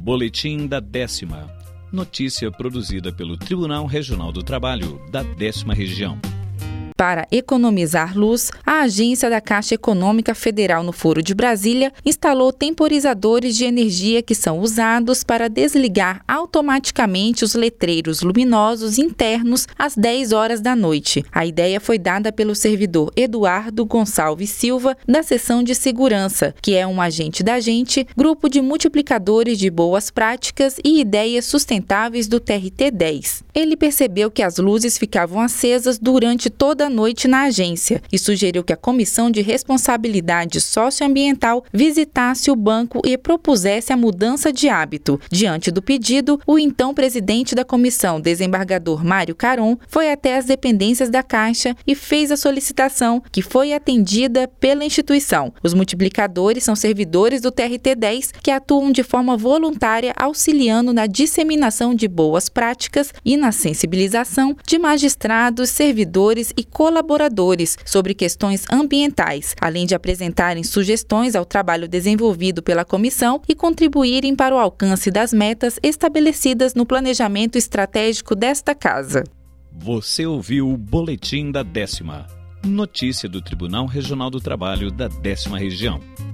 Boletim da 10ª. Notícia produzida pelo Tribunal Regional do Trabalho da 10ª Região. Para economizar luz, a agência da Caixa Econômica Federal no Foro de Brasília instalou temporizadores de energia que são usados para desligar automaticamente os letreiros luminosos internos às 10 horas da noite. A ideia foi dada pelo servidor Eduardo Gonçalves Silva, da Seção de Segurança, que é um agente da Gente, grupo de multiplicadores de boas práticas e ideias sustentáveis do TRT-10. Ele percebeu que as luzes ficavam acesas durante toda a noite na agência e sugeriu que a Comissão de Responsabilidade Socioambiental visitasse o banco e propusesse a mudança de hábito. Diante do pedido, o então presidente da comissão, desembargador Mário Caron, foi até as dependências da Caixa e fez a solicitação, que foi atendida pela instituição. Os multiplicadores são servidores do TRT-10 que atuam de forma voluntária, auxiliando na disseminação de boas práticas e na sensibilização de magistrados, servidores e colaboradores sobre questões ambientais, além de apresentarem sugestões ao trabalho desenvolvido pela comissão e contribuírem para o alcance das metas estabelecidas no planejamento estratégico desta casa. Você ouviu o Boletim da 10ª. Notícia do Tribunal Regional do Trabalho da 10ª Região.